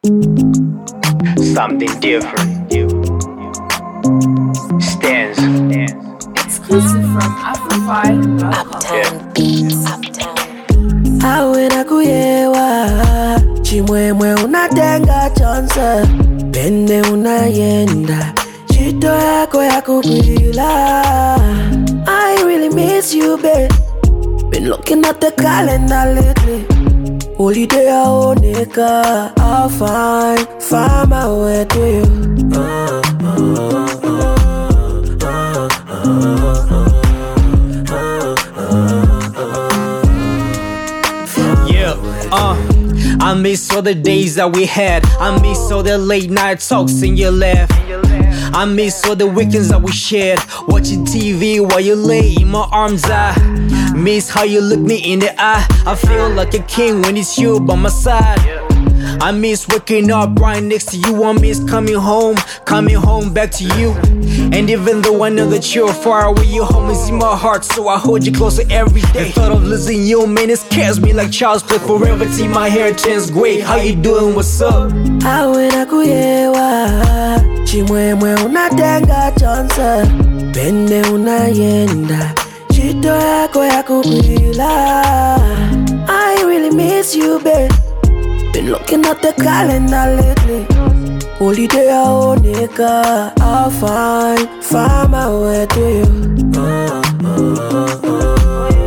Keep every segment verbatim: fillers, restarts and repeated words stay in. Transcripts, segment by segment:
Something different. Stands. Exclusive from Afrofy dot com. Uptown Beats. Uptown. Awena kuyewa chimwemwe unatenga chonse pende unayenda chito yako ya kupila. I really miss you, babe. Been looking at the calendar lately. Holiday aoneka, I'll find, find my way to you. uh, uh, uh. Uh, I miss all the days that we had. I miss all the late night talks in your laugh. I miss all the weekends that we shared, watching T V while you lay in my arms. I miss how you look me in the eye. I feel like a king when it's you by my side. I miss waking up right next to you. I miss coming home, coming home back to you. And even though I know that you're far away, your home is in my heart, so I hold you closer every day. The thought of losing you, man, it scares me like child's play. Forever till my hair turns gray. How you doing? What's up? Awena kuyewa chimwemwe unatenga chonse pende unayenda chito yako ya kupila. I really miss you, babe. Been looking at the calendar lately. Holiday aoneka, I'll find, find my way to you. uh, uh, uh.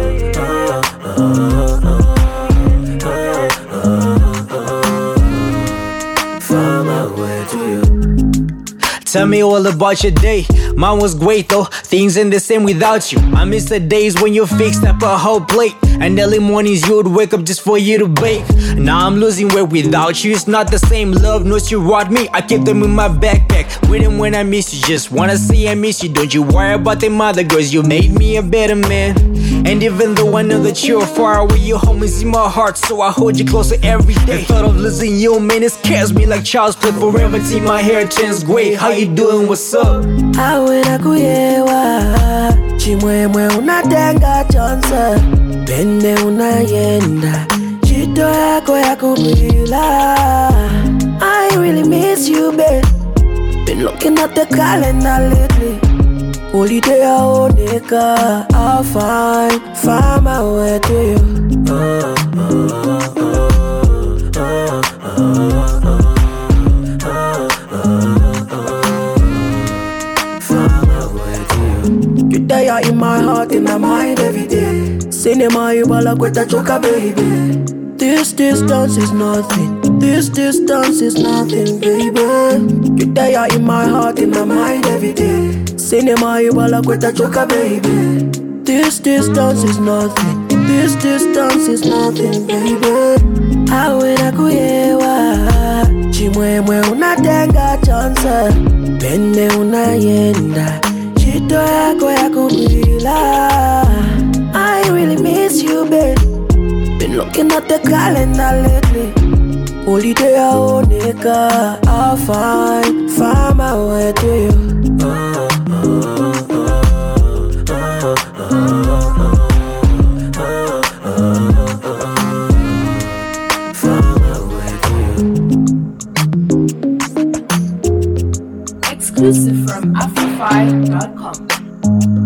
Tell me all about your day. Mine was great though, things ain't the same without you. I miss the days when you fixed up a whole plate, and early mornings you would wake up just for you to bake. Now I'm losing weight without you, it's not the same. Love notes you wrote me, I keep them in my backpack. With them when I miss you, just wanna say I miss you. Don't you worry about them other girls, you made me a better man. And even though I know that you're far away, your home is in my heart, so I hold you closer every day. The thought of losing you, man, it scares me like child's play. Forever till my hair turns gray. How you doing? What's up? Awena kuyewa chimwemwe unatenga chonse pende unayenda chito yako ya kupila. I really miss you, babe. Been looking at the calendar lately. Holiday aoneka, I'll find, find my way to you. uh, uh, uh, uh, uh, uh. They are in my heart, in my mind every day. Cinema, you bala kweta choka, baby. This distance is nothing. This distance is nothing, baby. They are in my heart, in my mind every day. Cinema, you bala kweta choka, baby. This distance is nothing. This distance is nothing, baby. Awena kuyewa chimwemwe unatenga chonse pende unayenda chito yako ya kupila. I really miss you, babe. Been looking at the calendar lately. Holiday aoneka, I'll find, find my way to you. uh, uh, uh, uh, uh, find my way to you. Exclusive from Afrofy dot com.